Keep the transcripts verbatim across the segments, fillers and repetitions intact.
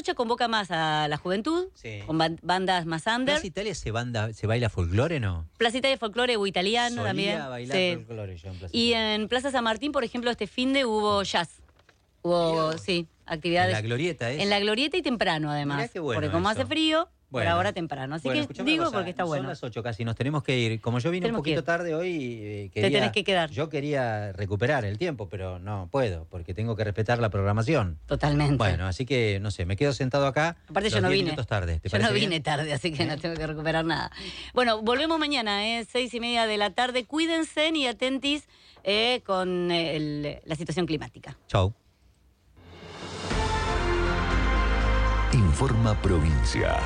fecha convoca más a la juventud, Sí. con ban- bandas más under. ¿Plaza Italia se, banda, se baila folclore, no? Plaza Italia Folclore o italiano Solía también. bailar Sí. folclore yo en Plaza Y Italia. en Plaza San Martín, por ejemplo, este finde hubo jazz. Hubo, sí, actividades. En la glorieta, ¿es? En la glorieta y temprano, además. Mirá qué bueno porque como eso. hace frío, por Bueno. ahora temprano. Así Bueno, que escuchame una digo cosa, porque está bueno. Son las ocho casi, nos tenemos que ir. Como yo vine Tenemos un que ir. poquito tarde hoy, eh, quería, Te tenés que quedar. Yo quería recuperar el tiempo, pero no puedo, porque tengo que respetar la programación. Totalmente. Bueno, así que, no sé, me quedo sentado acá. Aparte yo los no diez vine. minutos tarde. ¿Te Yo no parece vine bien? tarde, así que ¿Eh? no tengo que recuperar nada. Bueno, volvemos mañana, ¿eh? Seis y media de la tarde. Cuídense y atentis eh, con eh, el- la situación climática. Chau. Informa Provincia.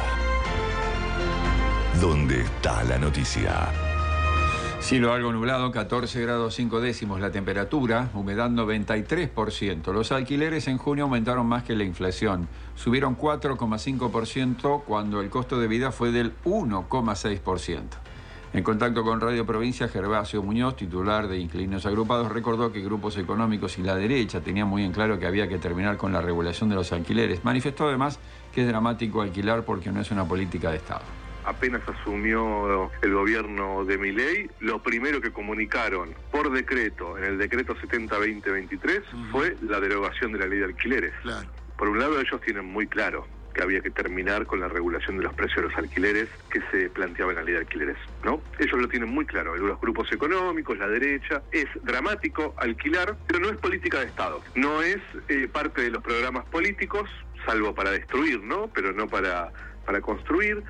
¿Dónde está la noticia? Cielo algo nublado, catorce grados cinco décimos la temperatura, humedad noventa y tres por ciento. Los alquileres en junio aumentaron más que la inflación. Subieron cuatro coma cinco por ciento cuando el costo de vida fue del uno coma seis por ciento. En contacto con Radio Provincia, Gervasio Muñoz, titular de Inquilinos Agrupados, recordó que grupos económicos y la derecha tenían muy en claro que había que terminar con la regulación de los alquileres. Manifestó además que es dramático alquilar porque no es una política de Estado. Apenas asumió el gobierno de Milei, lo primero que comunicaron por decreto, en el decreto setenta barra veinte veintitrés, uh-huh. fue la derogación de la ley de alquileres. Claro. Por un lado, ellos tienen muy claro que había que terminar con la regulación de los precios de los alquileres que se planteaba en la ley de alquileres, ¿no? Ellos lo tienen muy claro, los grupos económicos, la derecha. Es dramático alquilar, pero no es política de Estado. No es eh, parte de los programas políticos, salvo para destruir, ¿no? Pero no para, para construir.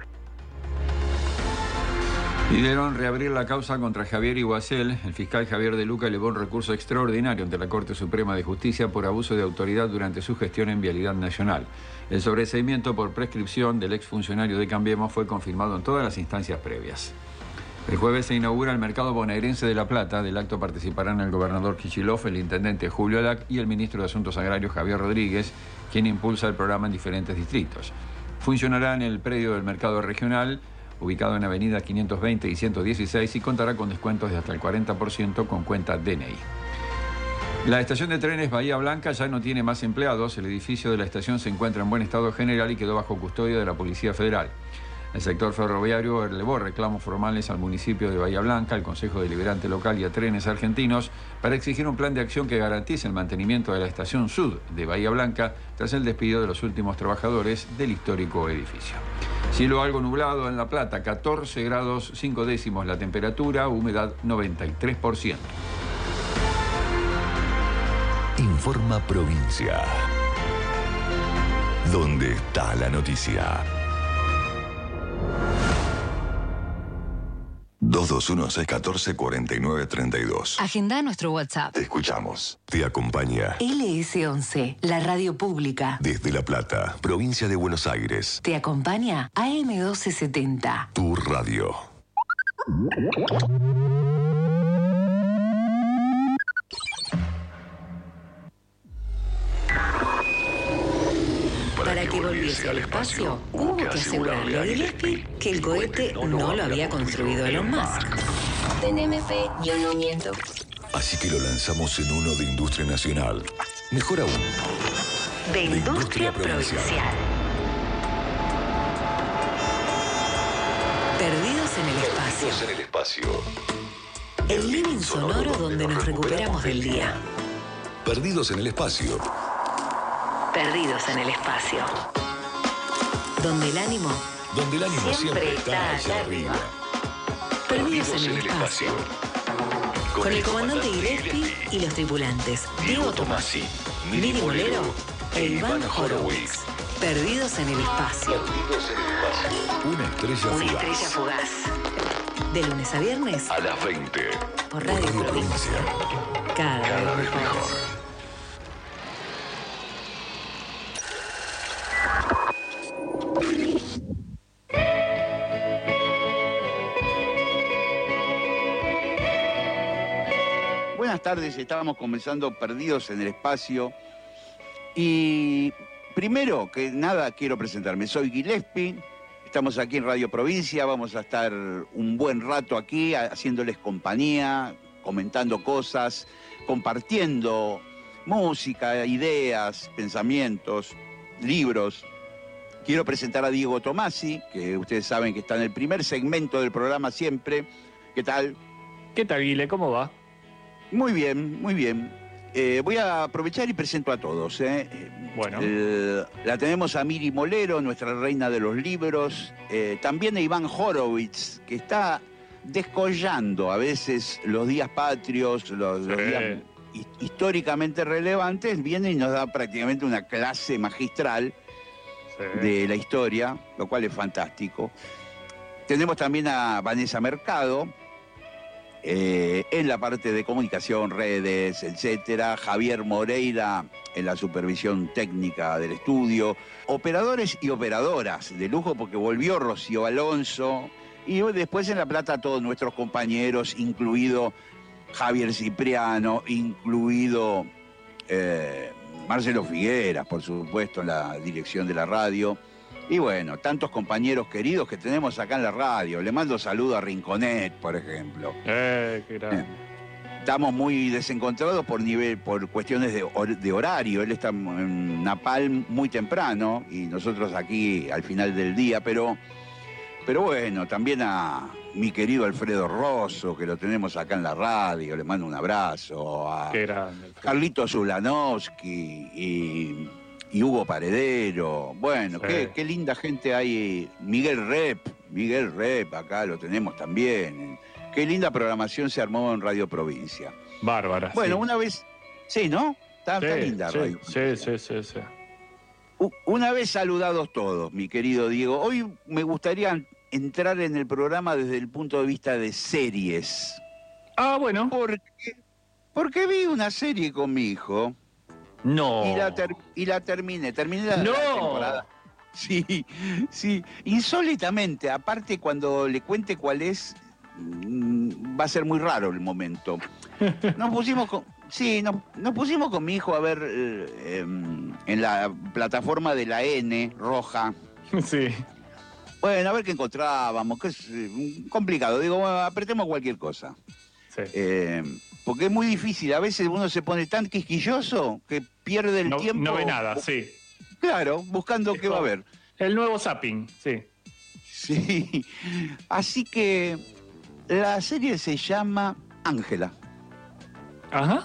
Pidieron reabrir la causa contra Javier Iguacel. El fiscal Javier De Luca elevó un recurso extraordinario ante la Corte Suprema de Justicia por abuso de autoridad durante su gestión en Vialidad Nacional. El sobreseimiento por prescripción del exfuncionario de Cambiemos fue confirmado en todas las instancias previas. El jueves se inaugura el mercado bonaerense de La Plata. Del acto participarán el gobernador Kicillof, el intendente Julio Alac y el ministro de Asuntos Agrarios Javier Rodríguez, quien impulsa el programa en diferentes distritos. Funcionará en el predio del mercado regional, ubicado en Avenida quinientos veinte y ciento dieciséis, y contará con descuentos de hasta el cuarenta por ciento con cuenta D N I. La estación de trenes Bahía Blanca ya no tiene más empleados. El edificio de la estación se encuentra en buen estado general y quedó bajo custodia de la Policía Federal. El sector ferroviario elevó reclamos formales al municipio de Bahía Blanca, al Consejo Deliberante Local y a Trenes Argentinos para exigir un plan de acción que garantice el mantenimiento de la estación Sud de Bahía Blanca tras el despido de los últimos trabajadores del histórico edificio. Cielo algo nublado en La Plata, catorce grados cinco décimos la temperatura, humedad noventa y tres por ciento. Informa Provincia. ¿Dónde está la noticia? dos dos uno seis uno cuatro cuatro nueve tres dos. Agenda nuestro WhatsApp. Te escuchamos. Te acompaña L S once, la radio pública. desde La Plata, provincia de Buenos Aires. Te acompaña A M doce setenta. Tu radio. Para que volviese al espacio, hubo que asegurarle a Gillespie que el cohete no lo había construido Elon Musk. Teneme fe, yo no miento. Así que lo lanzamos en uno de Industria Nacional. Mejor aún, De de Industria Provincial. Perdidos en el espacio. Perdidos en el espacio. El living sonoro donde nos recuperamos del día. Perdidos en el espacio. Perdidos en el espacio. Donde el ánimo Donde el ánimo siempre, Siempre está está allá arriba. arriba. Perdidos en el espacio. Con el comandante Gillespie y los tripulantes Diego Tomasi, Miri Molero e Iván Horowitz. Perdidos en el espacio. Perdidos en el espacio. Una estrella Una fugaz. estrella fugaz. De lunes a viernes A las veinte. por Radio Radio Provincia. Provincia. Cada, Cada vez vez mejor. mejor. Buenas tardes, estábamos comenzando Perdidos en el Espacio. Y primero que nada quiero presentarme, soy Gillespie, estamos aquí en Radio Provincia, vamos a estar un buen rato aquí haciéndoles compañía, comentando cosas, compartiendo música, ideas, pensamientos, libros, Quiero presentar a Diego Tomasi, que ustedes saben que está en el primer segmento del programa siempre. ¿Qué tal? ¿Qué tal, Guile? ¿Cómo va? Muy bien, muy bien. Eh, voy a aprovechar y presento a todos. ¿eh? Bueno. Eh, la tenemos a Miri Molero, nuestra reina de los libros. Eh, también a Iván Horowitz, que está descollando a veces los días patrios, los, Sí. los días históricamente relevantes. Viene y nos da prácticamente una clase magistral Sí. de la historia, lo cual es fantástico. Tenemos también a Vanessa Mercado, eh, en la parte de comunicación, redes, etcétera. Javier Moreira en la supervisión técnica del estudio. Operadores y operadoras de lujo, porque volvió Rocío Alonso. Y después en La Plata todos nuestros compañeros, incluido Javier Cipriano, incluido eh, Marcelo Figueras, por supuesto, en la dirección de la radio. Y bueno, tantos compañeros queridos que tenemos acá en la radio. Le mando saludo a Rinconet, por ejemplo. Eh, qué grande. Eh, Estamos muy desencontrados por nivel, por cuestiones de, hor- de horario. Él está en Napalm muy temprano y nosotros aquí al final del día, pero, pero bueno, también a mi querido Alfredo Rosso, que lo tenemos acá en la radio, le mando un abrazo. A Qué grande. Alfredo. Carlito Zulanowski y, y Hugo Paredero. Bueno, Sí. qué, qué linda gente hay. Miguel Rep, Miguel Rep, acá lo tenemos también. Qué linda programación se armó en Radio Provincia. Bárbara. Bueno, sí. una vez... Sí, ¿no? Está, Sí, está linda sí, Radio sí, Provincia. sí, sí, sí. U- Una vez saludados todos, mi querido Diego, hoy me gustaría entrar en el programa desde el punto de vista de series. Ah, bueno. Porque, porque vi una serie con mi hijo No. y, la ter- y la terminé. Terminé la, No. la temporada. Sí, sí. Insólitamente, aparte cuando le cuente cuál es, mm, va a ser muy raro el momento. Nos pusimos con... Sí, nos, nos pusimos con mi hijo a ver eh, em, en la plataforma de la N roja. Sí. Bueno, a ver qué encontrábamos, que es eh, complicado. Digo, bueno, apretemos cualquier cosa. Sí. Eh, porque es muy difícil. A veces uno se pone tan quisquilloso que pierde el No, tiempo. no ve nada, sí. Claro, buscando qué va a haber. El nuevo zapping, sí. Sí. Así que la serie se llama Ángela. Ajá.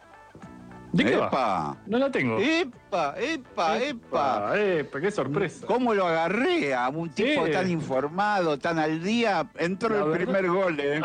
¿De qué va? ¡Epa! No la tengo. ¡Epa! ¡Epa! ¡Epa! ¡Epa! ¡Qué sorpresa! ¿Cómo lo agarré a un tipo Sí. tan informado, tan al día? Entró La el verdad. primer gol, ¿eh?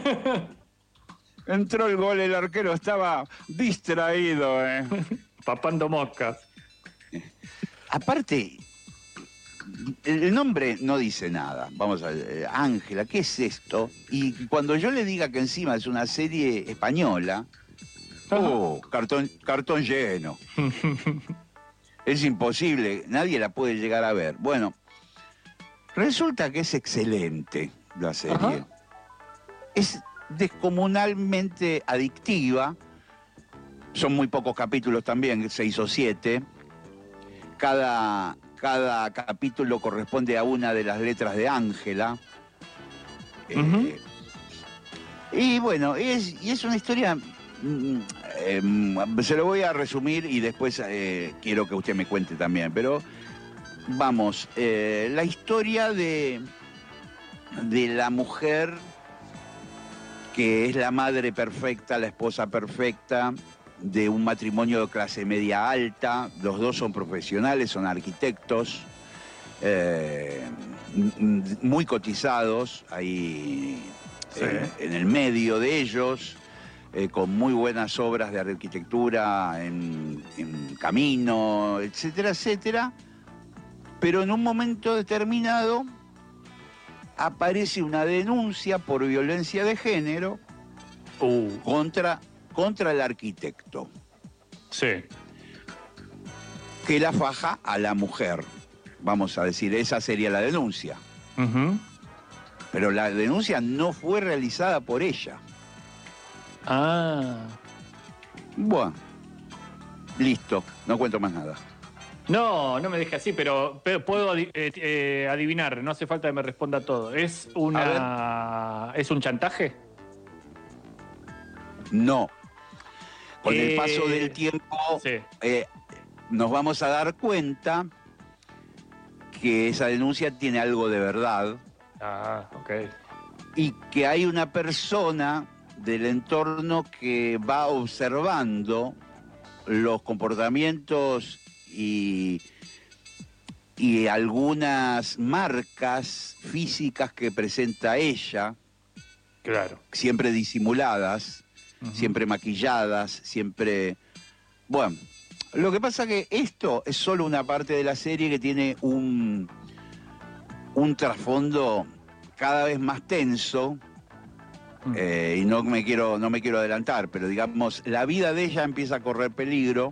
Entró el gol, el arquero estaba distraído, ¿eh? Papando moscas. Aparte, el nombre no dice nada. Vamos a ver, Ángela, ¿qué es esto? Y cuando yo le diga que encima es una serie española, oh, cartón, cartón lleno. Es imposible, nadie la puede llegar a ver. Bueno, resulta que es excelente la serie. Ajá. Es descomunalmente adictiva. Son muy pocos capítulos también, seis o siete. Cada, cada capítulo corresponde a una de las letras de Ángela. Eh, Ujú. y bueno, es, y es una historia... mm, eh, se lo voy a resumir y después eh, quiero que usted me cuente también. Pero vamos, eh, la historia de, de la mujer que es la madre perfecta, la esposa perfecta, de un matrimonio de clase media alta. Los dos son profesionales, son arquitectos, eh, m- muy cotizados ahí Sí. eh, en el medio de ellos, eh, con muy buenas obras de arquitectura en, en camino, etcétera, etcétera. Pero en un momento determinado aparece una denuncia por violencia de género Uh, contra, contra el arquitecto, sí. que la faja a la mujer. Vamos a decir, esa sería la denuncia. Ujú. Pero la denuncia no fue realizada por ella. Ah. Bueno, listo, no cuento más nada. No, no me deje así, pero, pero puedo adi- eh, eh, adivinar, no hace falta que me responda todo. ¿Es una es un chantaje? No. Con el Eh, paso del tiempo Sí. eh, nos vamos a dar cuenta que esa denuncia tiene algo de verdad. Ah, ok. Y que hay una persona del entorno que va observando los comportamientos y, y algunas marcas físicas que presenta ella. Claro. Siempre disimuladas, uh-huh. siempre maquilladas, siempre... Bueno, lo que pasa que esto es solo una parte de la serie que tiene un, un trasfondo cada vez más tenso, uh-huh. eh, y no me, quiero, no me quiero adelantar, pero digamos, la vida de ella empieza a correr peligro,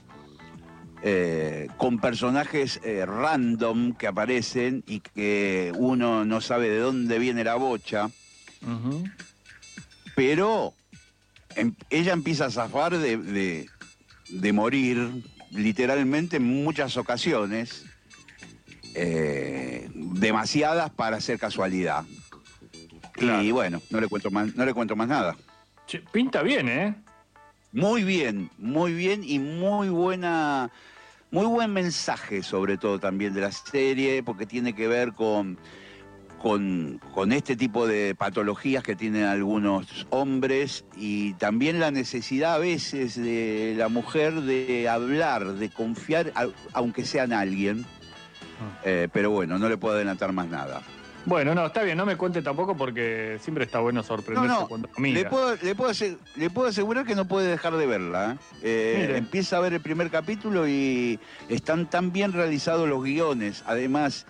eh, con personajes eh, random que aparecen y que uno no sabe de dónde viene la bocha. Uh-huh. Pero em, ella empieza a zafar de, de, de morir literalmente en muchas ocasiones, eh, demasiadas para ser casualidad. Claro. Y bueno, no le cuento más, no le cuento más nada. Che, pinta bien, ¿eh? Muy bien, muy bien y muy buena, muy buen mensaje sobre todo también de la serie, porque tiene que ver con Con, con este tipo de patologías que tienen algunos hombres y también la necesidad a veces de la mujer de hablar, de confiar, a, aunque sea en alguien. Eh, pero bueno, no le puedo adelantar más nada. Bueno, no, está bien, no me cuente tampoco porque siempre está bueno sorprenderse no, no, cuando mira. Le puedo, le, puedo aseg- le puedo asegurar que no puede dejar de verla. ¿eh? Eh, empieza a ver el primer capítulo y están tan bien realizados los guiones. Además...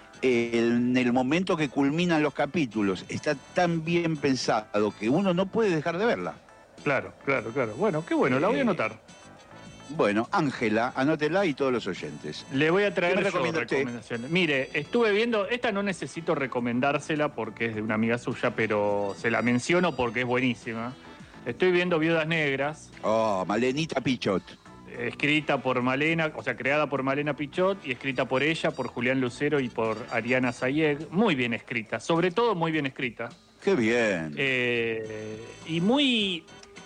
en el momento que culminan los capítulos, está tan bien pensado que uno no puede dejar de verla. Claro, claro, claro. Bueno, qué bueno, la voy a anotar. Bueno, Ángela, anótela y todos los oyentes. Le voy a traer yo recomienda recomendaciones. Mire, estuve viendo, esta no necesito recomendársela porque es de una amiga suya, pero se la menciono porque es buenísima. Estoy viendo Viudas Negras. Oh, Malenita Pichot. Escrita por Malena, o sea, creada por Malena Pichot y escrita por ella, por Julián Lucero y por Ariana Sayeg. Muy bien escrita, sobre todo muy bien escrita. ¡Qué bien! Eh, y muy...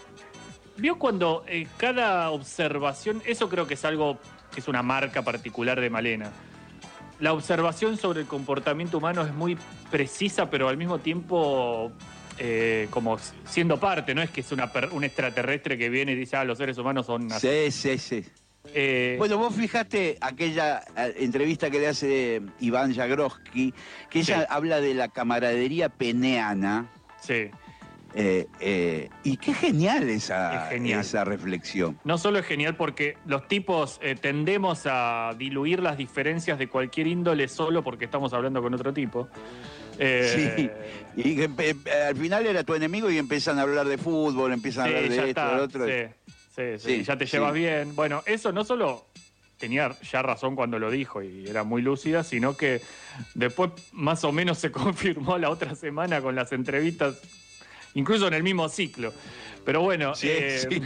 ¿Vio cuando eh, cada observación, eso creo que es algo que es una marca particular de Malena? La observación sobre el comportamiento humano es muy precisa, pero al mismo tiempo... Eh, como siendo parte, no es que es una per, un extraterrestre que viene y dice, ah, los seres humanos son Sí, así. sí, sí. Eh, bueno, vos fijaste aquella entrevista que le hace Iván Jagroski, que ella sí. habla de la camaradería peneana. Sí. Eh, eh, y qué genial esa, es genial. esa reflexión. No solo es genial porque los tipos eh, tendemos a diluir las diferencias de cualquier índole solo porque estamos hablando con otro tipo. Eh, sí, y que, al final era tu enemigo y empiezan a hablar de fútbol, empiezan sí, a hablar de esto, está, de otro. Sí, sí, sí, sí, ya te llevas sí. bien. Bueno, eso no solo tenía ya razón cuando lo dijo y era muy lúcida, sino que después más o menos se confirmó la otra semana con las entrevistas, incluso en el mismo ciclo. Pero bueno, sí, eh, sí.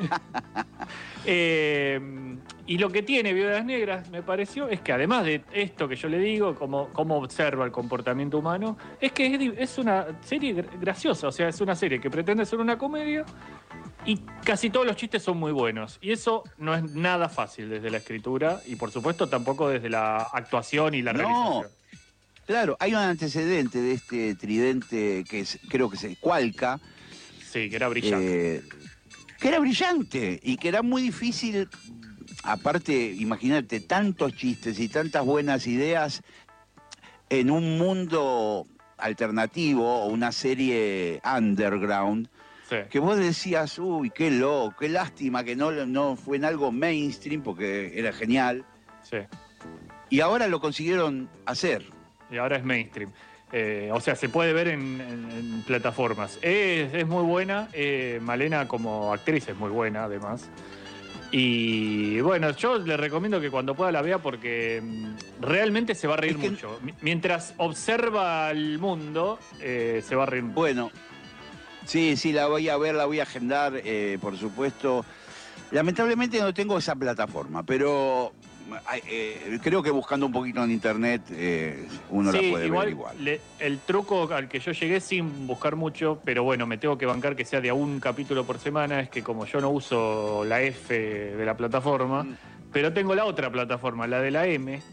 eh, y lo que tiene Viudas Negras, me pareció, es que además de esto que yo le digo, cómo, cómo observa el comportamiento humano, es que es, es una serie graciosa, o sea, es una serie que pretende ser una comedia y casi todos los chistes son muy buenos. Y eso no es nada fácil desde la escritura y por supuesto tampoco desde la actuación y la no. realización. Claro, hay un antecedente de este tridente que es, creo que es el Cualca. Sí, que era brillante. Eh, que era brillante y que era muy difícil, aparte, imagínate, tantos chistes y tantas buenas ideas en un mundo alternativo o una serie underground, sí. que vos decías, uy, qué loco, qué lástima que no, no fue en algo mainstream porque era genial. Sí. Y ahora lo consiguieron hacer. Y ahora es mainstream. Eh, o sea, se puede ver en, en, en plataformas. Es, es muy buena. Eh, Malena como actriz es muy buena, además. Y bueno, yo le recomiendo que cuando pueda la vea porque realmente se va a reír es que... mucho. Mientras observa el mundo, eh, se va a reír mucho. Bueno, sí, sí, la voy a ver, la voy a agendar, eh, por supuesto. Lamentablemente no tengo esa plataforma, pero... Eh, creo que buscando un poquito en internet eh, uno sí, la puede igual, ver igual. Le, el truco al que yo llegué sin buscar mucho, pero bueno, me tengo que bancar que sea de a un capítulo por semana, es que como yo no uso la F de la plataforma, mm. pero tengo la otra plataforma, la de la M,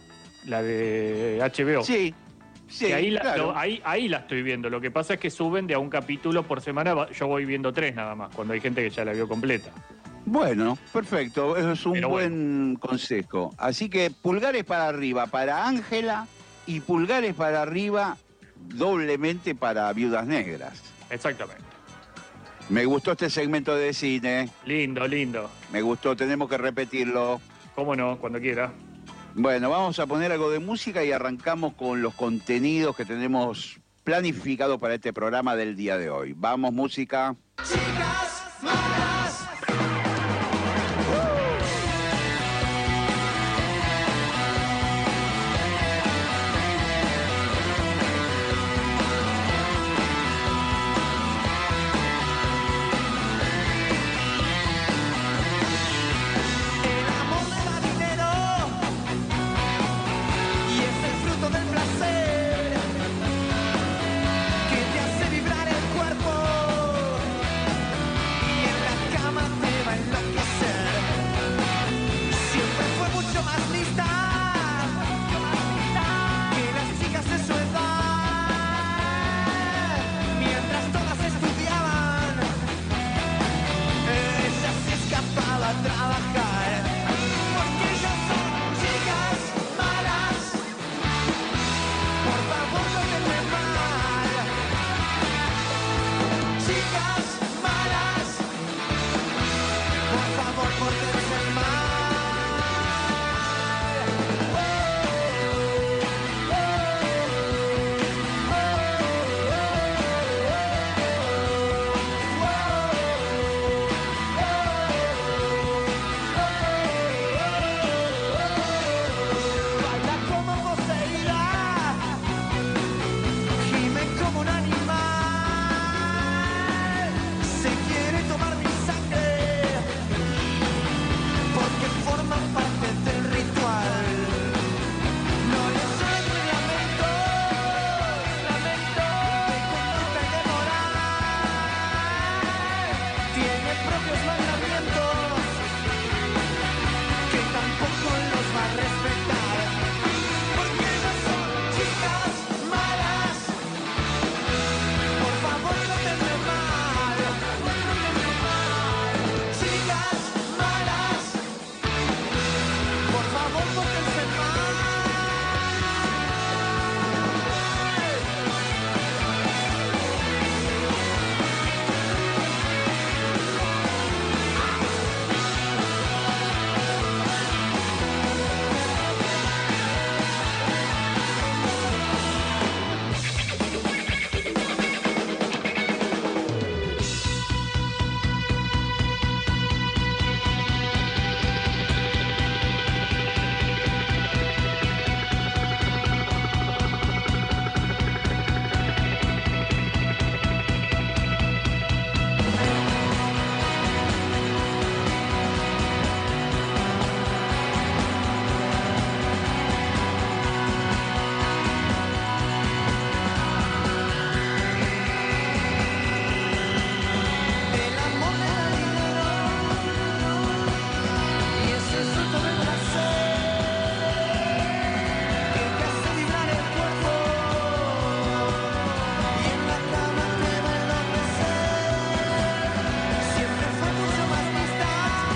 La de H B O. Sí, sí, Que ahí, la, claro. lo- ahí, ahí la estoy viendo. Lo que pasa es que suben de a un capítulo por semana. va- Yo voy viendo tres nada más, cuando hay gente que ya la vio completa. Bueno, perfecto, eso es un Pero buen consejo. Así que pulgares para arriba para Ángela y pulgares para arriba doblemente para Viudas Negras. Exactamente. Me gustó este segmento de cine, Lindo, lindo. me gustó, tenemos que repetirlo. ¿Cómo no? Cuando quiera. Bueno, vamos a poner algo de música y arrancamos con los contenidos que tenemos planificados para este programa del día de hoy. Vamos, música. Chicas malas. El amor me da dinero y es el fruto del placer que te hace vibrar el cuerpo y en la cama te va a enloquecer. Siempre fue mucho más lista que las chicas de su edad. Mientras todas estudiaban, ella se escapaba a trabajar. Porque ellas son chicas malas. Por favor, no tenme mal. Chicas malas. Por favor, pórtense mal. Baila como poseída, gime como un animal. Se quiere tomar mi sangre porque forma parte del ritual. No les oye lamentos, lamentos de conducta y de moral. Tiene propios mandamientos que tampoco los va a respetar. Porque ellas son chicas malas. Por favor, no tenme mal. Chicas malas. Por favor, pórtense mal. El amor me da dinero y es el fruto del placer que te hace vibrar el cuerpo y en la cama te va a enloquecer. Siempre fue mucho más lista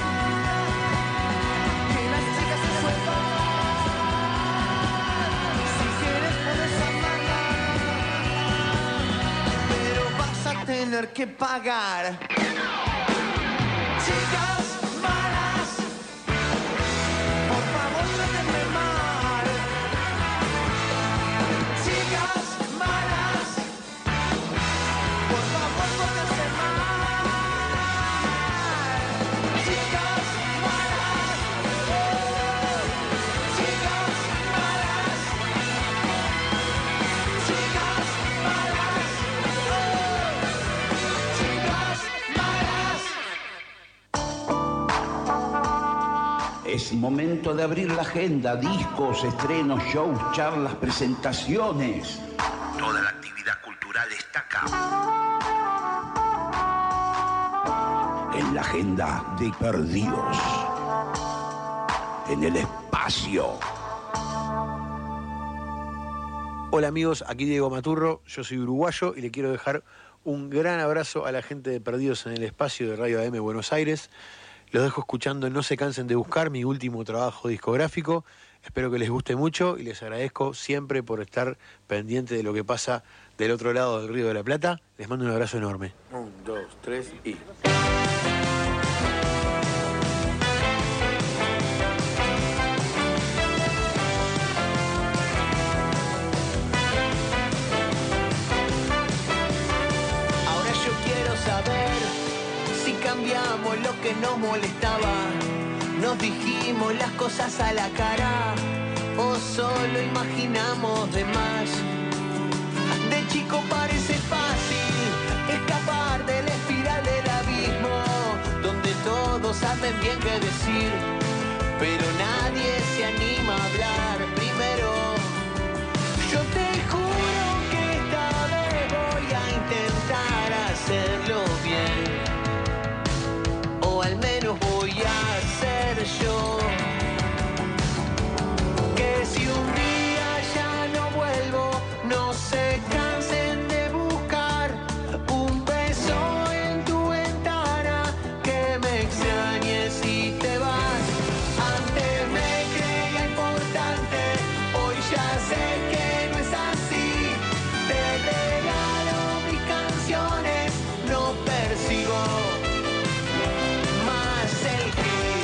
que las chicas de su edad. Si quieres puedes amarla, pero vas a tener que pagar. Chicas malas, por favor no tenme mal. Chicas malas, por favor pórtense mal. Chicas malas, chicas malas, chicas malas, chicas malas. Es momento de abrir la agenda, discos, estrenos, shows, charlas, presentaciones. Toda la actividad cultural está acá. En la agenda de Perdidos. En el espacio. Hola amigos, aquí Diego Maturro, yo soy uruguayo y le quiero dejar un gran abrazo a la gente de Perdidos en el Espacio de Radio A M Buenos Aires. Los dejo escuchando No se cansen de buscar, mi último trabajo discográfico. Espero que les guste mucho y les agradezco siempre por estar pendiente de lo que pasa del otro lado del Río de la Plata. Les mando un abrazo enorme. Un, dos, tres y... Ahora yo quiero saber si cambiamos lo que nos molestaba. Nos dijimos las cosas a la cara o solo imaginamos de más. De chico parece fácil escapar de la espiral del abismo, donde todos saben bien qué decir, pero nadie se anima a hablar primero. Yo te juro que esta vez voy a intentar hacerlo bien, o al menos voy a ser yo. Que si un día ya no vuelvo, no se cansen de buscar un beso en tu ventana, que me extrañes y te vas. Antes me creía importante, hoy ya sé que no es así. Te regalo mis canciones, no persigo más el hit.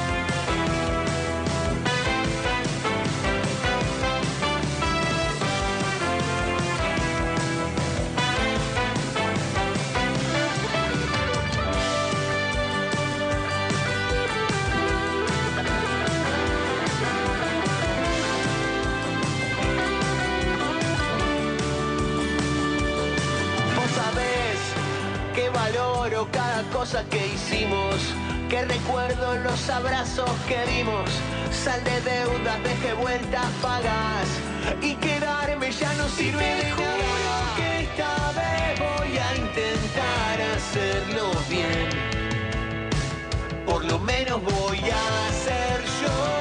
Vos sabés que valoro cada cosa que hicimos, que recuerdo los abrazos que dimos. Sal de deudas, deje vueltas pagas, y quedarme ya no sirve de nada. Que esta vez voy a intentar hacerlo bien, por lo menos voy a ser yo.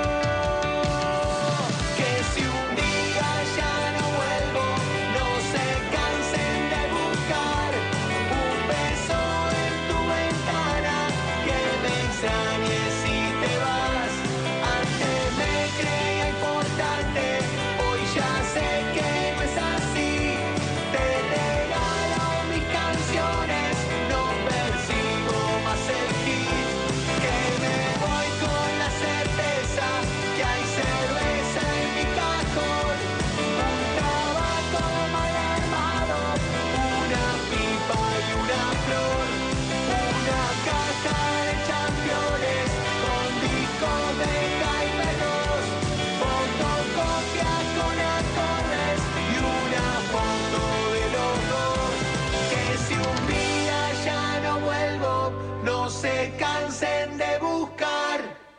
Que si un día ya no vuelvo, no se cansen de buscar un beso en tu ventana, que me extrañes y te vas. Antes me creía importante, hoy ya sé que no es así. Te regalo mis canciones, no persigo más el hit. Que me voy con la certeza que hay cerveza en mi cajón, un tabaco mal armado, una pipa y una flor, una caja de championes con discos de Jaime Ross, fotocopias con acordes y una foto de los dos. Que si un día ya no vuelvo, no se cansen de buscar.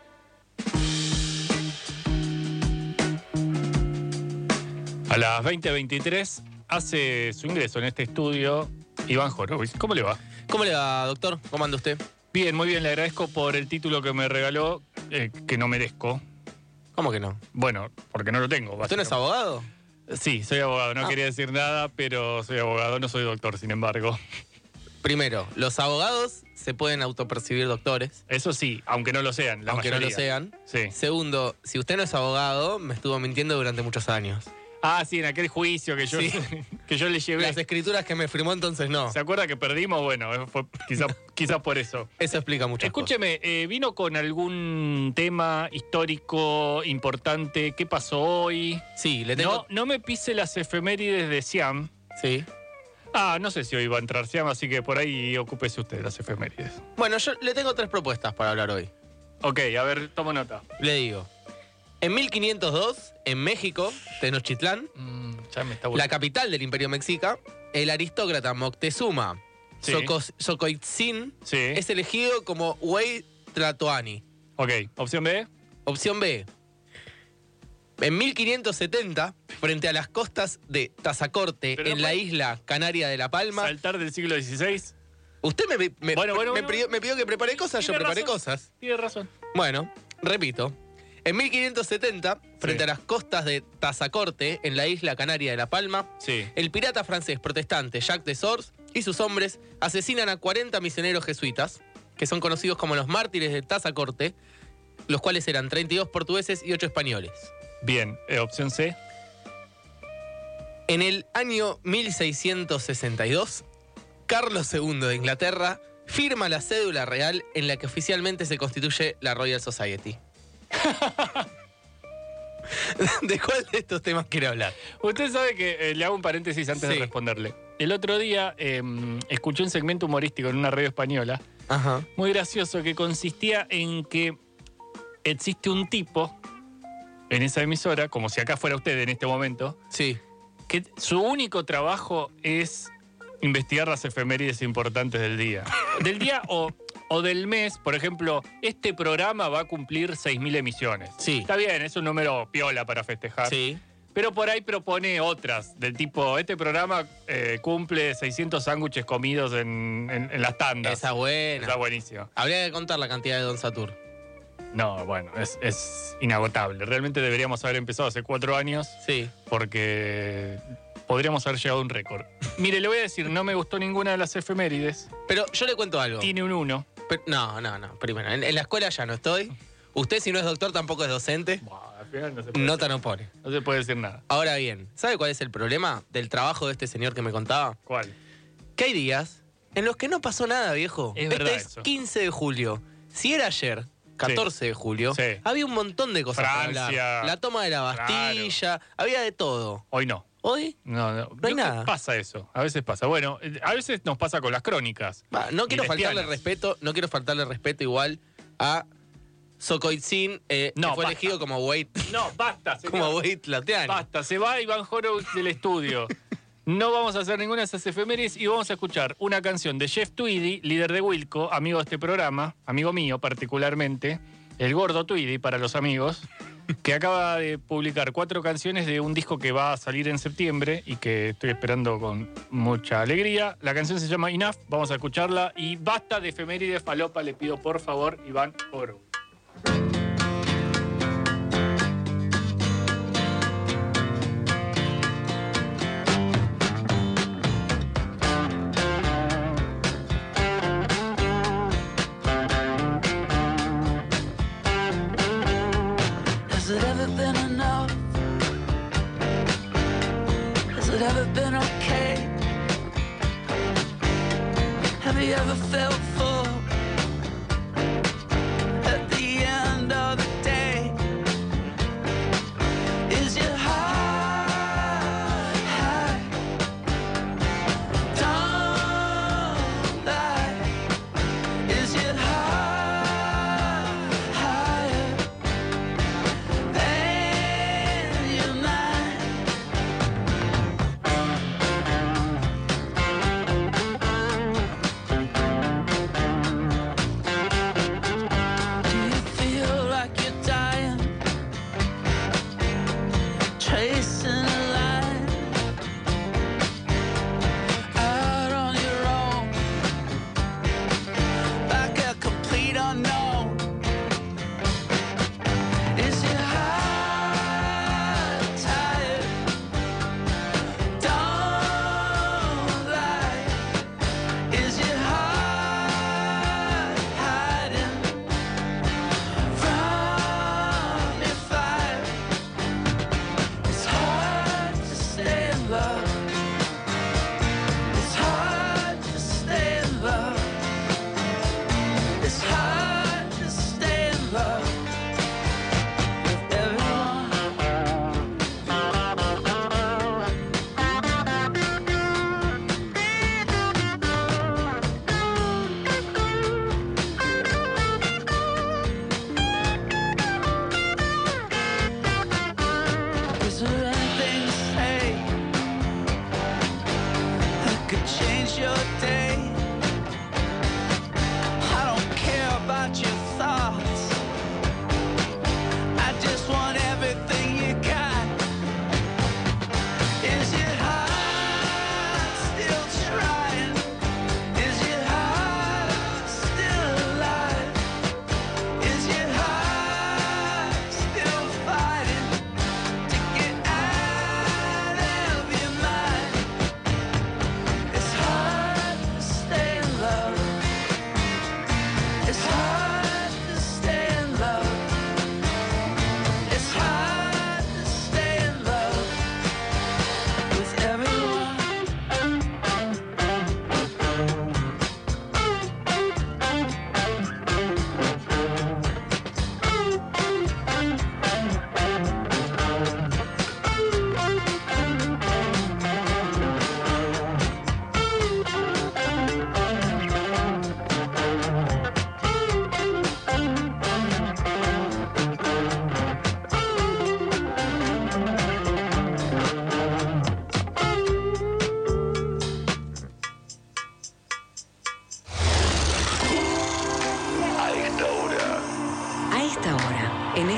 A las veinte veintitrés hace su ingreso en este estudio Iván Horowitz. ¿Cómo le va? ¿Cómo le va, doctor? ¿Cómo anda usted? Bien, muy bien. Le agradezco por el título que me regaló, eh, que no merezco. ¿Cómo que no? Bueno, porque no lo tengo. ¿Usted no es abogado? Sí, soy abogado. No Ah. quería decir nada, pero soy abogado. No soy doctor, sin embargo. Primero, los abogados se pueden autopercibir doctores. Eso sí, aunque no lo sean, la aunque mayoría. no lo sean. Sí. Segundo, si usted no es abogado, me estuvo mintiendo durante muchos años. Ah, sí, en aquel juicio que yo, Sí. que yo le llevé. Las escrituras que me firmó entonces no. ¿Se acuerda que perdimos? Bueno, fue quizá, quizá por eso. Eso explica muchas Escúcheme, eh, ¿vino con algún tema histórico importante? ¿Qué pasó hoy? Sí, le tengo... No, no me pise las efemérides de Siam. Sí. Ah, no sé si hoy va a entrar Siam, así que por ahí ocúpese usted de las efemérides. Bueno, yo le tengo tres propuestas para hablar hoy. Ok, a ver, tomo nota. Le digo. En mil quinientos dos, en México, Tenochtitlán, Mm, ya me está la capital del Imperio Mexica, el aristócrata Moctezuma Sí. Xoco- Xocoitzin Sí. es elegido como Huey Tlatoani. Ok, opción B. Opción B. En mil quinientos setenta, frente a las costas de Tazacorte, Pero en no la puede- isla canaria de La Palma. Saltar del siglo dieciséis. Usted me, me- Bueno, bueno, me bueno. pidió, me pidió que prepare cosas, yo Tiene preparé razón. cosas. Tiene razón. Bueno, repito. En mil quinientos setenta, frente Sí. a las costas de Tazacorte, en la isla canaria de La Palma, Sí. el pirata francés protestante Jacques de Sors y sus hombres asesinan a cuarenta misioneros jesuitas, que son conocidos como los mártires de Tazacorte, los cuales eran treinta y dos portugueses y ocho españoles. Bien, eh, opción C. En el año mil seiscientos sesenta y dos, Carlos segundo de Inglaterra firma la cédula real en la que oficialmente se constituye la Royal Society. ¿De cuál de estos temas quiere hablar? Usted sabe que, eh, le hago un paréntesis antes Sí. de responderle. El otro día eh, escuché un segmento humorístico en una radio española, Ajá. muy gracioso, que consistía en que existe un tipo en esa emisora, como si acá fuera usted en este momento, Sí. que su único trabajo es investigar las efemérides importantes del día. Del día o, o del mes, por ejemplo, este programa va a cumplir seis mil emisiones. Sí. Está bien, es un número piola para festejar. Sí. Pero por ahí propone otras, del tipo, este programa eh, cumple seiscientos sándwiches comidos en, en- en las tandas. Esa buena. Está buenísimo. Habría que contar la cantidad de Don Satur. No, bueno, es, es inagotable. Realmente deberíamos haber empezado hace cuatro años. Sí. Porque podríamos haber llegado a un récord. Mire, le voy a decir, no me gustó ninguna de las efemérides. Pero yo le cuento algo. Tiene un uno. Pero- no, no, no. Primero, en, en la escuela ya no estoy. Usted, si no es doctor, tampoco es docente. Buah, al final no se puede Nota decir- no pone. No se puede decir nada. Ahora bien, ¿sabe cuál es el problema del trabajo de este señor que me contaba? ¿Cuál? Que hay días en los que no pasó nada, viejo. Es este verdad es eso. quince de julio. Si era ayer, catorce de julio, Sí. había un montón de cosas para Francia. hablar. La toma de la Bastilla, había de todo. Hoy no. Hoy, No, no. hay Creo que nada. Pasa eso. A veces pasa. Bueno, eh, a veces nos pasa con las crónicas. va, no quiero Y faltarle lesbianas. respeto, no quiero faltarle respeto igual a Sokoitzin, eh, No, que fue basta. elegido como Wade, No, basta, señor. como Wade Lateani. Basta, se va Iván Horowitz del estudio. No vamos a hacer ninguna de esas efemérides y vamos a escuchar una canción de Jeff Tweedy, líder de Wilco, amigo de este programa, amigo mío particularmente, el gordo Tweedy para los amigos, que acaba de publicar cuatro canciones de un disco que va a salir en septiembre y que estoy esperando con mucha alegría. La canción se llama Enough, vamos a escucharla y basta de efemérides falopa, le pido por favor, Iván Horowitz. Has it ever been enough? Has it ever been okay? Have you ever felt full at the end of the day? Is your heart high? Don't lie. Is your heart higher than your mind?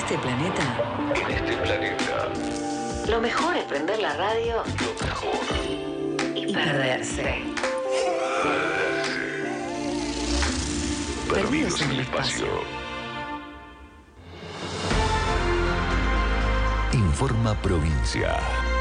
este planeta, En este planeta, lo mejor es prender la radio lo mejor. y perderse. Perdidos en el espacio. Informa Provincia.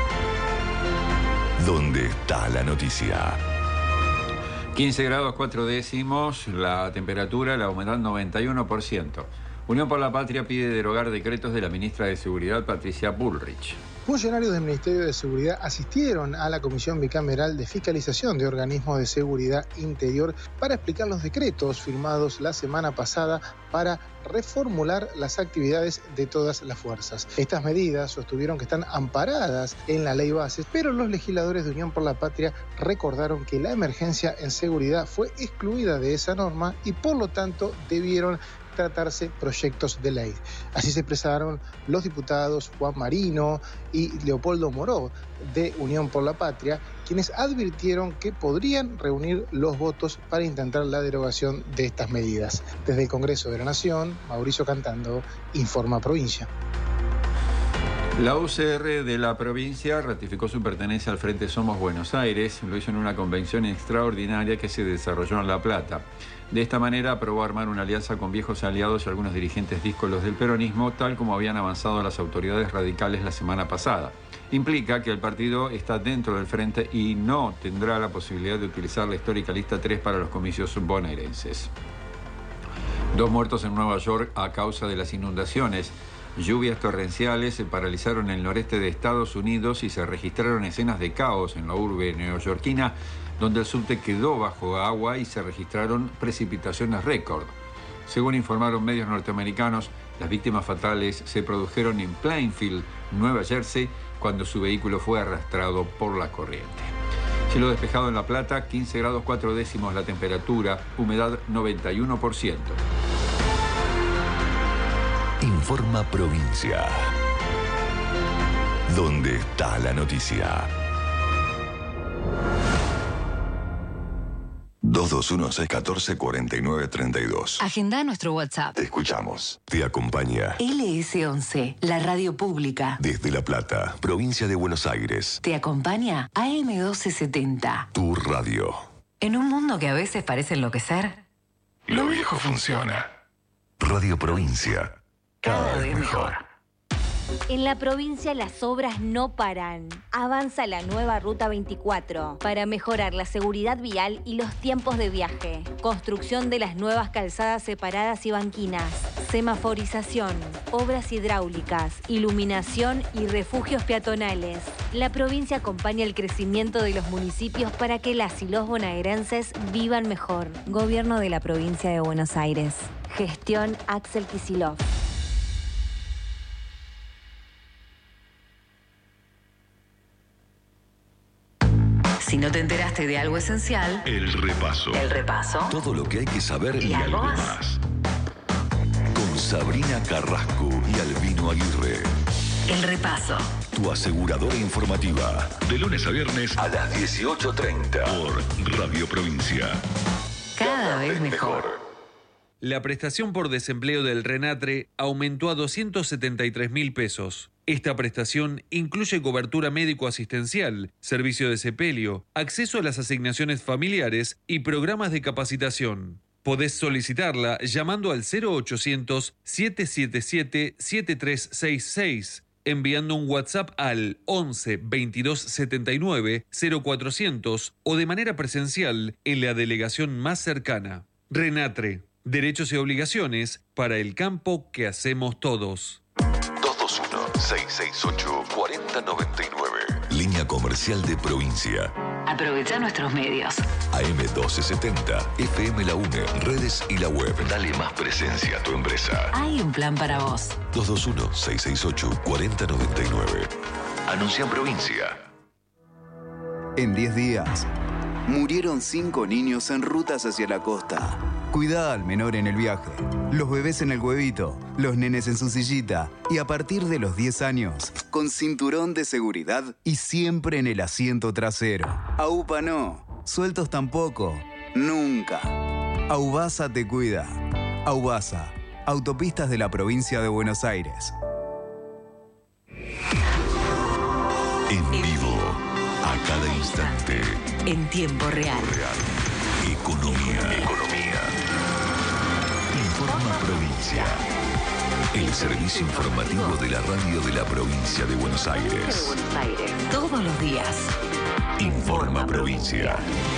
¿Dónde está la noticia? quince grados cuatro décimos, la temperatura, la humedad noventa y uno por ciento. Unión por la Patria pide derogar decretos de la ministra de Seguridad, Patricia Bullrich. Funcionarios del Ministerio de Seguridad asistieron a la Comisión Bicameral de Fiscalización de Organismos de Seguridad Interior para explicar los decretos firmados la semana pasada para reformular las actividades de todas las fuerzas. Estas medidas sostuvieron que están amparadas en la ley base, pero los legisladores de Unión por la Patria recordaron que la emergencia en seguridad fue excluida de esa norma y por lo tanto debieron tratarse proyectos de ley. Así se expresaron los diputados Juan Marino y Leopoldo Moró de Unión por la Patria, quienes advirtieron que podrían reunir los votos para intentar la derogación de estas medidas. Desde el Congreso de la Nación, Mauricio Cantando, Informa Provincia. La U C R de la provincia ratificó su pertenencia al Frente Somos Buenos Aires. Lo hizo en una convención extraordinaria que se desarrolló en La Plata. De esta manera aprobó armar una alianza con viejos aliados y algunos dirigentes díscolos del peronismo, tal como habían avanzado las autoridades radicales la semana pasada. Implica que el partido está dentro del frente y no tendrá la posibilidad de utilizar la histórica lista tres para los comicios bonaerenses. Dos muertos en Nueva York a causa de las inundaciones. Lluvias torrenciales se paralizaron el noreste de Estados Unidos y se registraron escenas de caos en la urbe neoyorquina, donde el subte quedó bajo agua y se registraron precipitaciones récord. Según informaron medios norteamericanos, las víctimas fatales se produjeron en Plainfield, Nueva Jersey, cuando su vehículo fue arrastrado por la corriente. Cielo despejado en La Plata, quince grados cuatro décimos la temperatura, humedad noventa y uno por ciento. Informa Provincia. ¿Dónde está la noticia? dos dos uno seis uno cuatro cuatro nueve tres dos. Agenda nuestro WhatsApp. Te escuchamos. Te acompaña L S once, la radio pública. desde La Plata, provincia de Buenos Aires. Te acompaña A M doce setenta. Tu radio. En un mundo que a veces parece enloquecer, Lo viejo funciona. Radio Provincia. cada vez mejor. En la provincia las obras no paran. Avanza la nueva Ruta veinticuatro para mejorar la seguridad vial y los tiempos de viaje. Construcción de las nuevas calzadas separadas y banquinas. Semaforización, obras hidráulicas, iluminación y refugios peatonales. La provincia acompaña el crecimiento de los municipios para que las y los bonaerenses vivan mejor. Gobierno de la provincia de Buenos Aires. Gestión Axel Kicillof. Si no te enteraste de algo esencial, El repaso. el repaso. Todo lo que hay que saber y, ¿Y algo algo más? más. Con Sabrina Carrasco y Albino Aguirre. El repaso. Tu aseguradora informativa. De lunes a viernes a las dieciocho treinta. Por Radio Provincia. Cada vez mejor. La prestación por desempleo del RENATRE aumentó a doscientos setenta y tres mil pesos. Esta prestación incluye cobertura médico-asistencial, servicio de sepelio, acceso a las asignaciones familiares y programas de capacitación. Podés solicitarla llamando al cero ochocientos, siete siete siete, siete tres seis seis, enviando un WhatsApp al once, veintidós setenta y nueve, cero cuatrocientos o de manera presencial en la delegación más cercana. RENATRE. Derechos y obligaciones para el campo que hacemos todos. dos dos uno, seis seis ocho, cuatro cero nueve nueve. Línea comercial de provincia. Aprovecha nuestros medios. A M doce setenta, F M La UNE, redes y la web. Dale más presencia a tu empresa. Hay un plan para vos. dos dos uno, seis seis ocho, cuatro cero nueve nueve. Anuncia en provincia. En diez días, murieron cinco niños en rutas hacia la costa. Cuidá al menor en el viaje, los bebés en el huevito, los nenes en su sillita y a partir de los diez años, con cinturón de seguridad y siempre en el asiento trasero. AUPA no, sueltos tampoco, nunca. AUBASA te cuida. AUBASA, Autopistas de la Provincia de Buenos Aires. En vivo, a cada instante. En tiempo real. Economía. Economía. Informa Provincia. El servicio informativo de la radio de la provincia de Buenos Aires. Todos los días. Informa Provincia.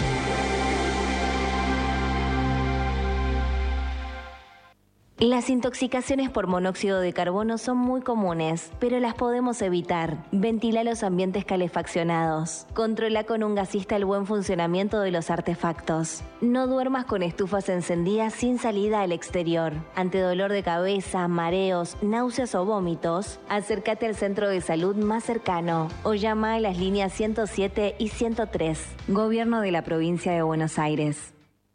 Las intoxicaciones por monóxido de carbono son muy comunes, pero las podemos evitar. Ventila los ambientes calefaccionados. Controla con un gasista el buen funcionamiento de los artefactos. No duermas con estufas encendidas sin salida al exterior. Ante dolor de cabeza, mareos, náuseas o vómitos, acércate al centro de salud más cercano o llama a las líneas ciento siete y ciento tres. Gobierno de la Provincia de Buenos Aires.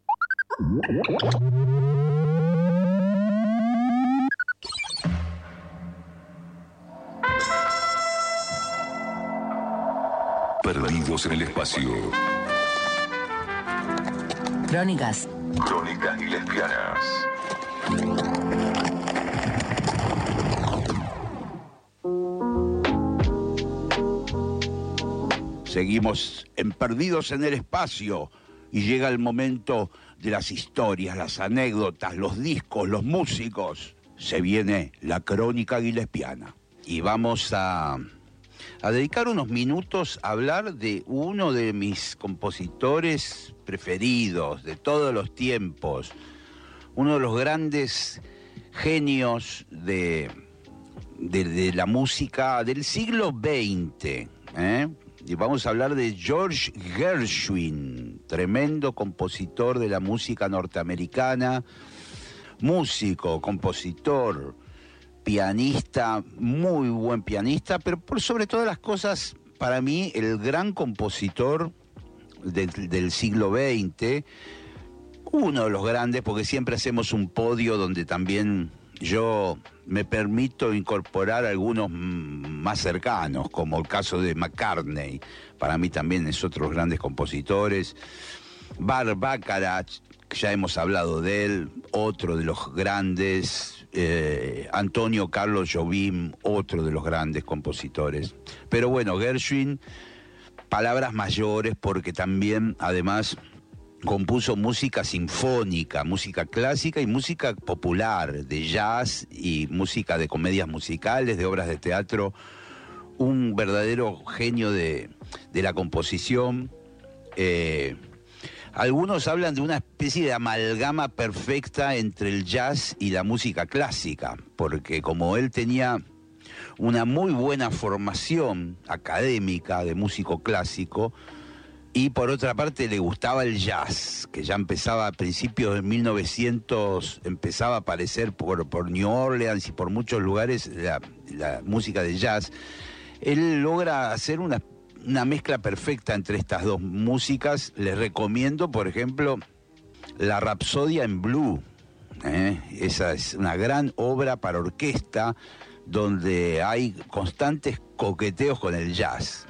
Perdidos en el espacio. Crónicas. Crónicas y lesbianas. Seguimos en Perdidos en el Espacio y llega el momento de las historias, las anécdotas, los discos, los músicos. Se viene la Crónica Gillespieana y vamos a... a dedicar unos minutos a hablar de uno de mis compositores preferidos de todos los tiempos, uno de los grandes genios de, de, de la música del siglo veinte, ¿eh? Y vamos a hablar de George Gershwin, tremendo compositor de la música norteamericana, músico, compositor, pianista, muy buen pianista, pero por sobre todas las cosas, para mí, el gran compositor del, del siglo veinte, uno de los grandes, porque siempre hacemos un podio donde también yo me permito incorporar algunos más cercanos, como el caso de McCartney, para mí también es otro de los grandes compositores. Burt Bacharach, ya hemos hablado de él, otro de los grandes. Eh, Antonio Carlos Jobim, otro de los grandes compositores. Pero bueno, Gershwin, palabras mayores, porque también, además, compuso música sinfónica, música clásica y música popular, de jazz y música de comedias musicales, de obras de teatro. Un verdadero genio de, de la composición. Eh, Algunos hablan de una especie de amalgama perfecta entre el jazz y la música clásica, porque como él tenía una muy buena formación académica de músico clásico, y por otra parte le gustaba el jazz, que ya empezaba a principios de mil novecientos, empezaba a aparecer por, por New Orleans y por muchos lugares la, la música de jazz, él logra hacer una Una mezcla perfecta entre estas dos músicas. Les recomiendo, por ejemplo, La Rapsodia en Blue. ¿eh? Esa es una gran obra para orquesta donde hay constantes coqueteos con el jazz.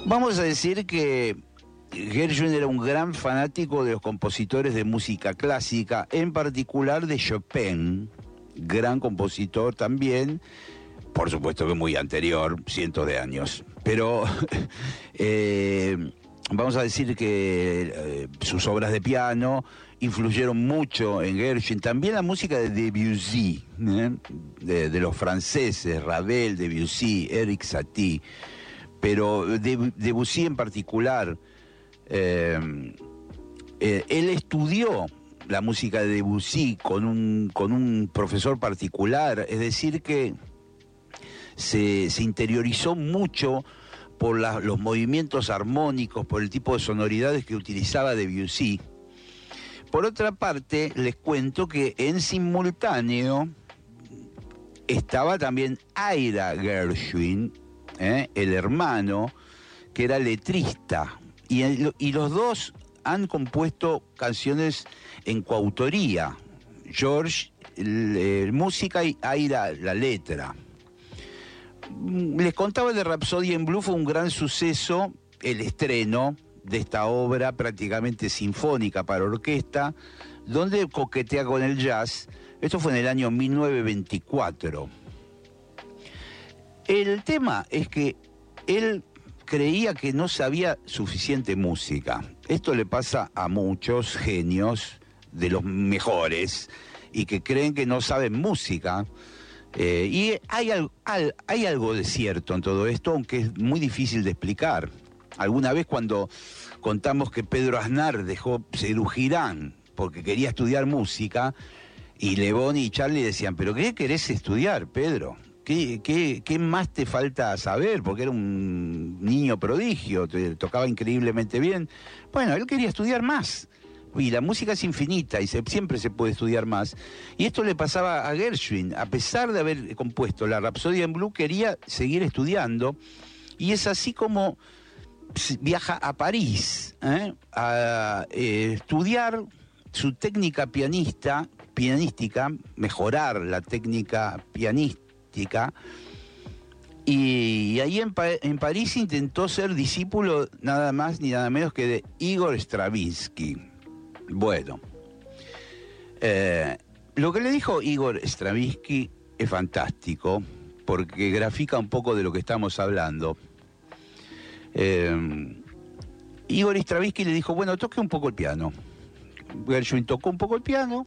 Vamos a decir que Gershwin era un gran fanático de los compositores de música clásica, en particular de Chopin, gran compositor también, por supuesto que muy anterior, cientos de años. Pero eh, vamos a decir que eh, sus obras de piano influyeron mucho en Gershwin. También la música de Debussy, ¿eh? de, de los franceses, Ravel, Debussy, Eric Satie. Pero de, Debussy en particular, eh, eh, él estudió la música de Debussy con un, con un profesor particular, es decir que se, se interiorizó mucho por la, los movimientos armónicos, por el tipo de sonoridades que utilizaba Debussy. Por otra parte, les cuento que en simultáneo estaba también Ira Gershwin, ¿eh? el hermano, que era letrista, y, el, y los dos han compuesto canciones en coautoría. George, el, el, música, y Ira, la letra. Les contaba de Rhapsody in Blue, fue un gran suceso el estreno de esta obra prácticamente sinfónica para orquesta, donde coquetea con el jazz. Esto fue en el año mil novecientos veinticuatro. El tema es que él creía que no sabía suficiente música. Esto le pasa a muchos genios de los mejores y que creen que no saben música. Eh, y hay, al, al, hay algo de cierto en todo esto, aunque es muy difícil de explicar. Alguna vez cuando contamos que Pedro Aznar dejó Cerú Girán porque quería estudiar música, y Le Bon y Charlie decían, ¿pero qué querés estudiar, Pedro? ¿Qué, qué, qué más te falta saber? Porque era un niño prodigio, te tocaba increíblemente bien. Bueno, él quería estudiar más. Y la música es infinita y se, siempre se puede estudiar más. Y esto le pasaba a Gershwin. A pesar de haber compuesto la Rhapsody in Blue, quería seguir estudiando. Y es así como viaja a París ¿eh? a eh, estudiar su técnica pianista, pianística, mejorar la técnica pianística. Y ahí en, pa en París intentó ser discípulo nada más ni nada menos que de Igor Stravinsky. Bueno, eh, lo que le dijo Igor Stravinsky es fantástico, porque grafica un poco de lo que estamos hablando. Eh, Igor Stravinsky le dijo, bueno, toque un poco el piano. Gershwin tocó un poco el piano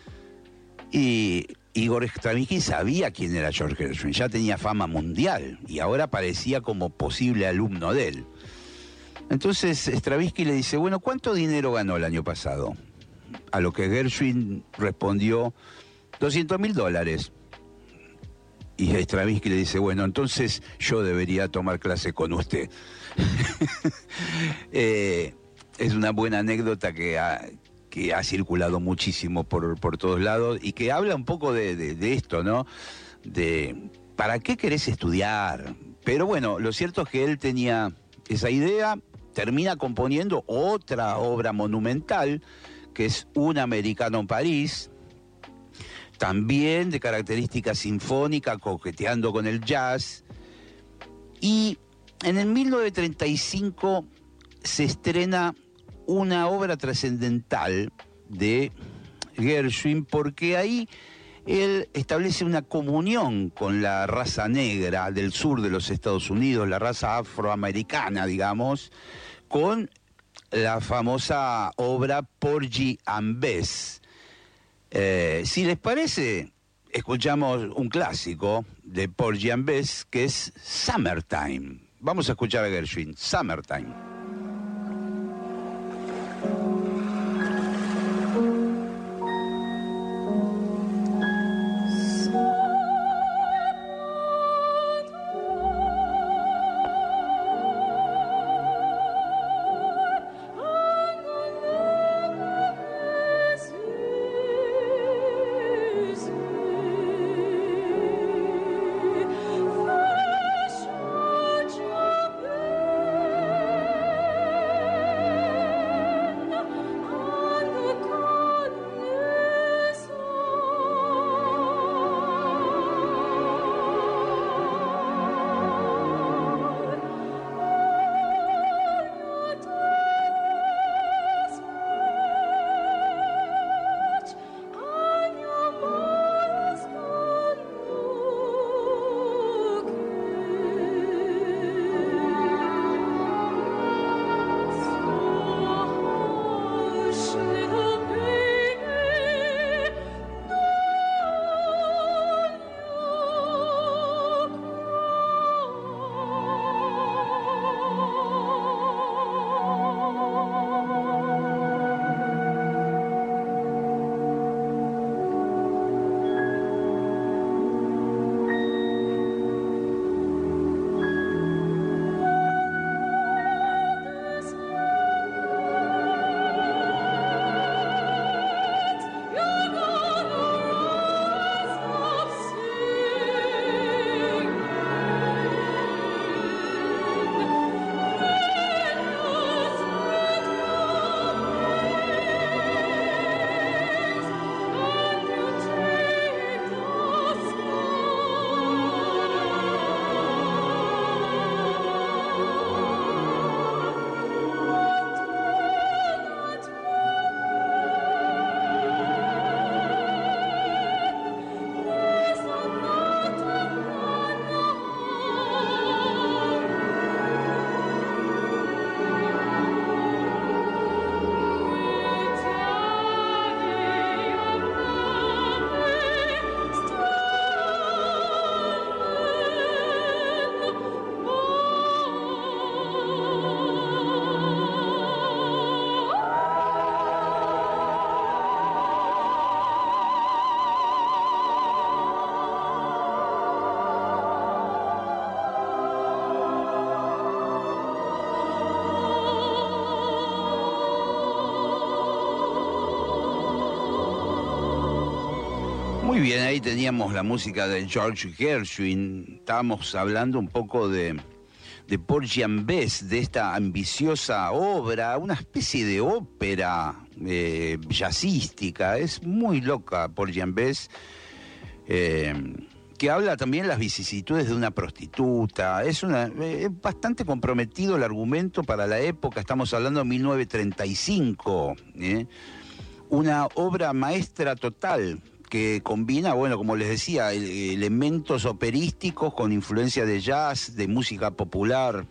y Igor Stravinsky sabía quién era George Gershwin, ya tenía fama mundial y ahora parecía como posible alumno de él. Entonces Stravinsky le dice, bueno, ¿cuánto dinero ganó el año pasado? A lo que Gershwin respondió, doscientos mil dólares. Y Stravinsky le dice, bueno, entonces yo debería tomar clase con usted. eh, es una buena anécdota que ha, que ha circulado muchísimo por, por todos lados y que habla un poco de, de, de esto, ¿no? De, ¿para qué querés estudiar? Pero bueno, lo cierto es que él tenía esa idea. Termina componiendo otra obra monumental, que es Un americano en París, también de característica sinfónica, coqueteando con el jazz. Y en el mil novecientos treinta y cinco se estrena una obra trascendental de Gershwin, porque ahí él establece una comunión con la raza negra del sur de los Estados Unidos, la raza afroamericana, digamos, con la famosa obra Porgy and Bess. Eh, si les parece, escuchamos un clásico de Porgy and Bess, que es Summertime. Vamos a escuchar a Gershwin, Summertime. Muy bien, ahí teníamos la música de George Gershwin. Estábamos hablando un poco de, de Porgy and Bess, de esta ambiciosa obra, una especie de ópera eh, jazzística. Es muy loca Porgy and Bess, eh, que habla también las vicisitudes de una prostituta. Es, una, es bastante comprometido el argumento para la época. Estamos hablando de mil novecientos treinta y cinco. ¿eh? Una obra maestra total, que combina, bueno, como les decía, elementos operísticos con influencia de jazz, de música popular.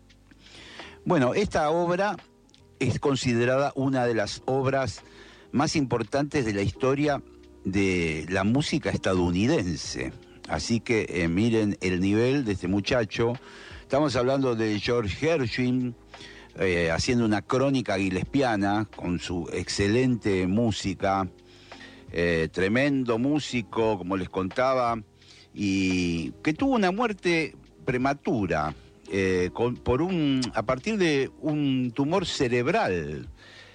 Bueno, esta obra es considerada una de las obras más importantes de la historia de la música estadounidense. Así que eh, miren el nivel de este muchacho. Estamos hablando de George Gershwin, eh, haciendo una crónica gillespiana con su excelente música. Eh, tremendo músico, como les contaba, y que tuvo una muerte prematura eh, con, por un, a partir de un tumor cerebral.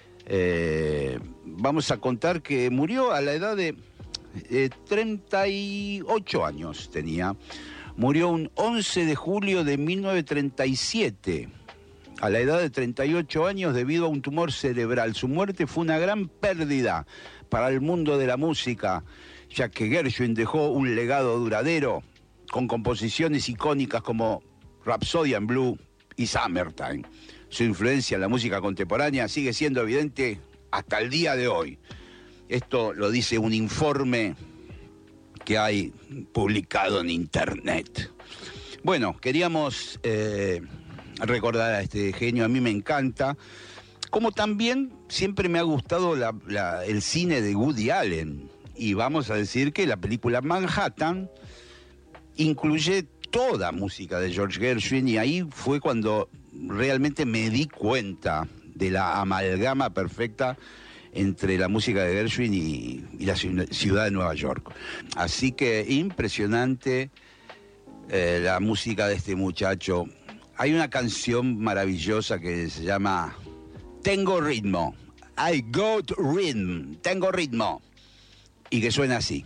Eh, vamos a contar que murió a la edad de eh, treinta y ocho años tenía. Murió un once de julio de mil novecientos treinta y siete. A la edad de treinta y ocho años debido a un tumor cerebral. Su muerte fue una gran pérdida para el mundo de la música, ya que Gershwin dejó un legado duradero con composiciones icónicas como Rhapsody in Blue y Summertime. Su influencia en la música contemporánea sigue siendo evidente hasta el día de hoy. Esto lo dice un informe que hay publicado en internet. Bueno, queríamos eh, recordar a este genio, a mí me encanta. Como también siempre me ha gustado la, la, el cine de Woody Allen. Y vamos a decir que la película Manhattan incluye toda música de George Gershwin, y ahí fue cuando realmente me di cuenta de la amalgama perfecta entre la música de Gershwin y, y la ciudad de Nueva York. Así que impresionante eh, la música de este muchacho. Hay una canción maravillosa que se llama Tengo ritmo, I got rhythm, tengo ritmo, y que suena así.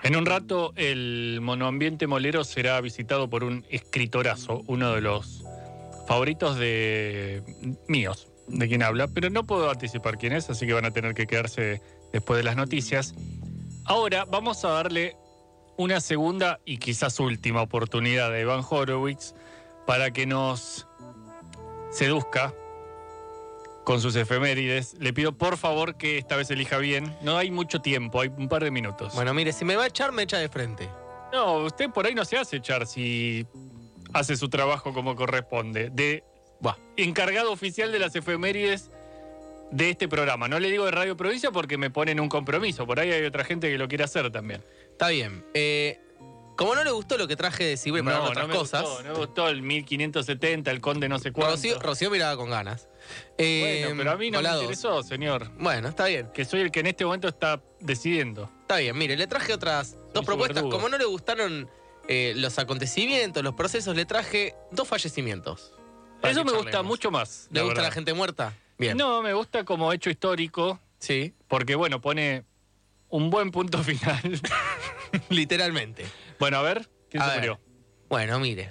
En un rato, el monoambiente molero será visitado por un escritorazo, uno de los favoritos de míos, de quien habla, pero no puedo anticipar quién es, así que van a tener que quedarse después de las noticias. Ahora vamos a darle una segunda y quizás última oportunidad a Iván Horowitz para que nos seduzca con sus efemérides. Le pido por favor que esta vez elija bien. No hay mucho tiempo, hay un par de minutos. Bueno, mire, si me va a echar, me echa de frente. No, usted por ahí no se hace echar si hace su trabajo como corresponde. De bah, encargado oficial de las efemérides de este programa. No le digo de Radio Provincia porque me ponen un compromiso. Por ahí hay otra gente que lo quiere hacer también. Está bien. Eh, como no le gustó lo que traje de Sirve para no, otras no me cosas. Gustó, no me gustó el mil quinientos setenta, el conde no sé cuánto. Rocío, Rocío miraba con ganas. Eh, bueno, pero a mí no me colados. interesó, señor. Bueno, está bien. Que soy el que en este momento está decidiendo. Está bien, mire, le traje otras Soy dos su propuestas. verdugo. Como no le gustaron eh, los acontecimientos, los procesos, le traje dos fallecimientos. Para Eso que me gusta charlemos. mucho más. ¿Le la gusta verdad. la gente muerta? Bien. No, me gusta como hecho histórico. Sí. Porque, bueno, pone un buen punto final. Literalmente. Bueno, a ver, ¿quién A se ver. murió? Bueno, mire.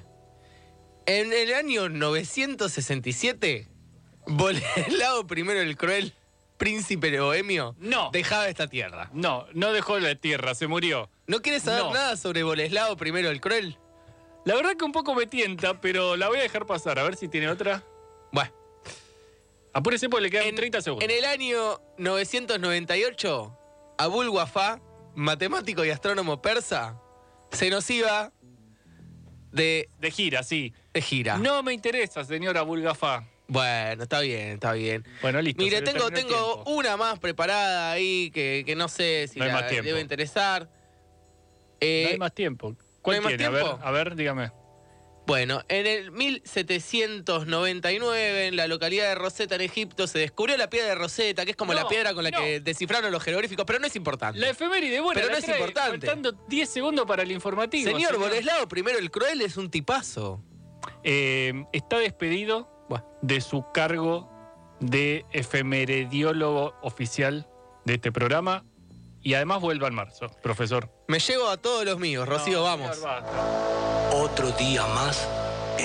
En el año novecientos sesenta y siete, Boleslao primero el Cruel, príncipe bohemio, no. dejaba esta tierra. No, no dejó la tierra, se murió. ¿No quieres saber No. nada sobre Boleslao primero el Cruel? La verdad que un poco me tienta, pero la voy a dejar pasar. A ver si tiene otra. Bueno. Apúrese porque le quedan treinta segundos. En el año novecientos noventa y ocho, Abul Wafá, matemático y astrónomo persa, se nos iba de... De gira, sí. De gira. No me interesa, señora Bulgafá. Bueno, está bien, está bien. Bueno, listo. Mire, se le tengo, terminó el tengo tiempo. una más preparada ahí que, que no sé si No hay la más tiempo. debe interesar. Eh, No hay más tiempo. ¿Cuál ¿no hay más tiene? tiempo? A ver, a ver, dígame. Bueno, en el mil setecientos noventa y nueve, en la localidad de Rosetta, en Egipto, se descubrió la piedra de Rosetta, que es como No, la piedra con la no. que descifraron los jeroglíficos, pero no es importante. La efeméride, bueno, Pero la no es trae importante. Faltando diez segundos para el informativo. Señor Boleslao primero el Cruel es un tipazo. Eh, está despedido de su cargo de efemeridiólogo oficial de este programa y además vuelve en marzo, profesor. Me llevo a todos los míos, Rocío, No, vamos. señor, basta. Otro día más